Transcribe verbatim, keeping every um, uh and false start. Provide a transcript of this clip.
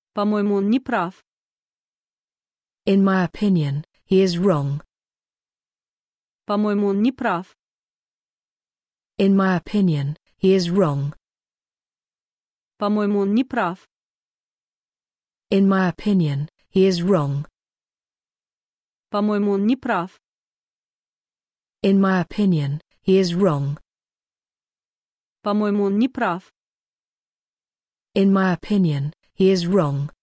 По-моему, он не прав. In my opinion, he is wrong. По-моему, он не прав. In my opinion, he is wrong. По-моему, он не прав. In my opinion, he is wrong. По-моему, он не прав. In my opinion, he is wrong. По-моему, он не прав. In my opinion, he is wrong.